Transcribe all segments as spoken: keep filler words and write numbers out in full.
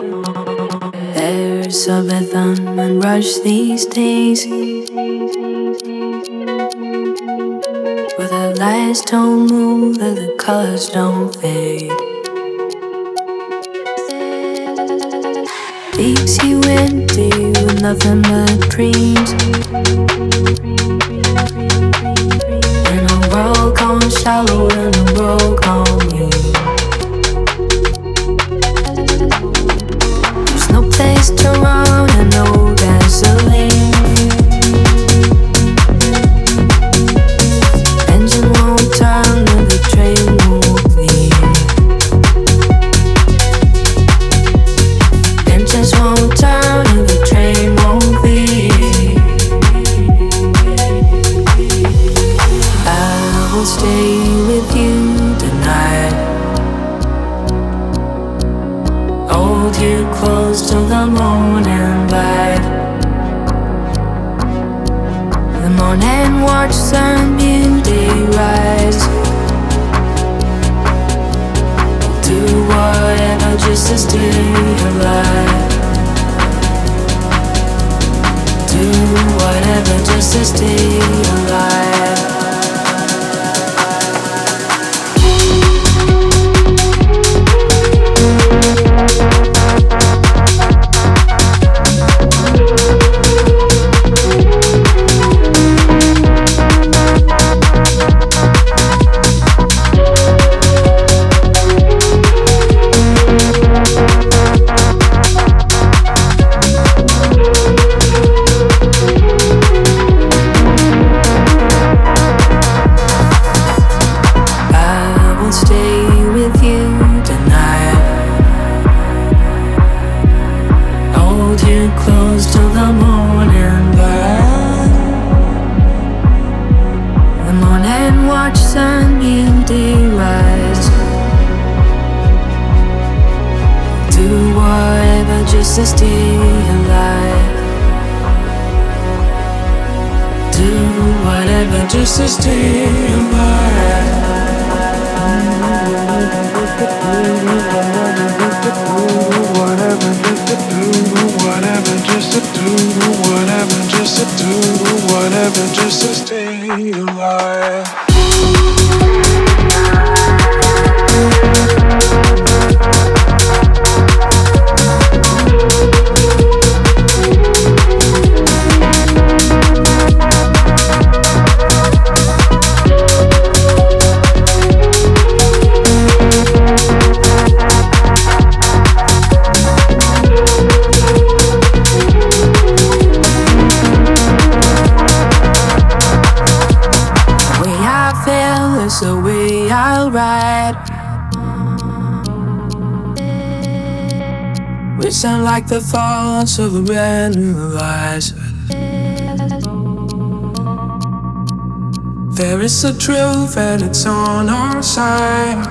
There's a rhythm and rush these days, where the lights don't move and the colors don't fade. Leaves you empty with nothing but dreams, in a world gone shallow, in a world gone mean. There's no place to run and no gasoline. Engine won't turn and the train won't leave. Engines won't turn and the train won't leave. I will stay with you tonight, hold you close till the morning light. The morning watch sun beauty rise. Do whatever just to stay alive. Do whatever just to stay alive. Just to stay alive. Do whatever just to stay alive. Whatever just to do, whatever just to do, whatever just to do, whatever just to stay alive. It's the way I'll ride. We sound like the thoughts of a brand new horizon. There is a truth and it's on our side.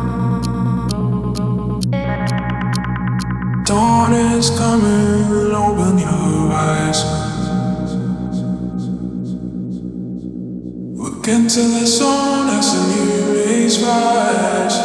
Dawn is coming, open your eyes. Look into the sun as the new days rise.